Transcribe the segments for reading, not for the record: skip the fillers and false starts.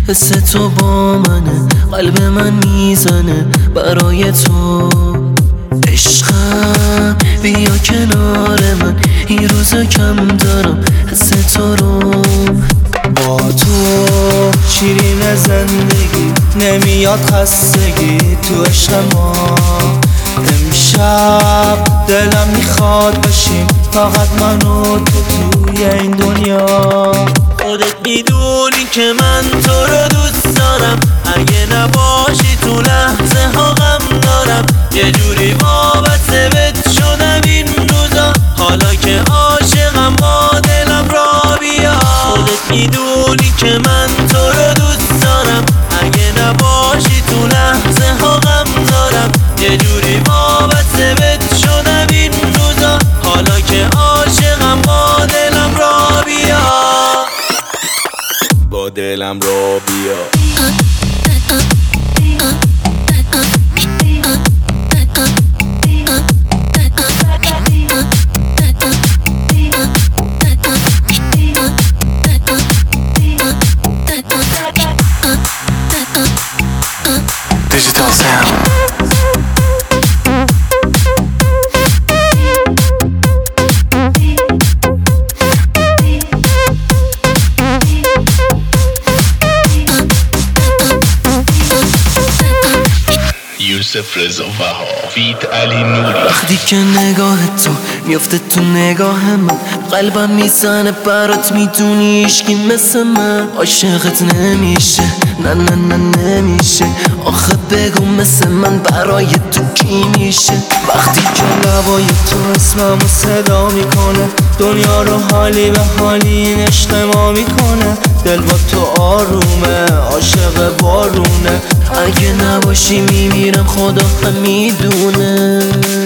حس تو با منه، قلب من میزنه برای تو. عشقم بیا کنار من، این روزا کم دارم حس تو رو. با تو شیرین زندگی نمیاد خستگی تو عشق ما. امشب دلم میخواد باشیم فقط من و تو توی این دنیا. خودت میدونی که من تو رو دوست دارم، اگه نباشی تو لحظه ها غم دارم. یه جوری وابسته بهت شدم این روزا، حالا که عاشقم با دلم را بیا. خودت میدونی که من تو رو دوست دارم، اگه نباشی تو لحظه ها غم دارم. یه جوری وابسته بهت شدم این روزا، حالا که عاشقم با دلم را بیا. با دلم را بیا. Digital sound. یوسف رضا وهاب فیت علی نوری. وقتی که نگاه تو میفته تو نگاه من، قلبم میزنه برات، میدونی عشقی مثل من عاشقت نمیشه. نه نه نه نمیشه، آخه بگو مثل من برای تو کی میشه. وقتی که لبای تو اسممو صدا میکنه، دنیا رو حالی به حالی این عشق ما میکنه. دل با تو آرومه، عاشق بارونه. اگه نباشی میمیرم، خدا هم میدونه.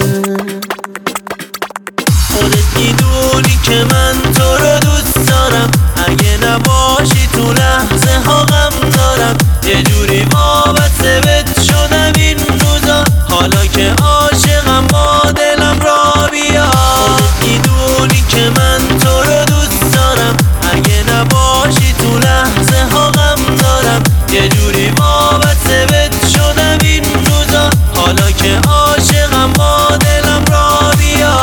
خودت میدونی که من تو رو دوست دارم، اگه نباشی تو لحظه ها غم دارم. یه جوری وابسته بهت شدم این روزا، حالا که عاشقم با دلم را بیا. خودت میدونی که من تو رو دوست دارم، اگه نباشی تو لحظه ها غم دارم. یه جوری وابسته بهت شدم این روزا، حالا که عاشقم با دلم را بیا.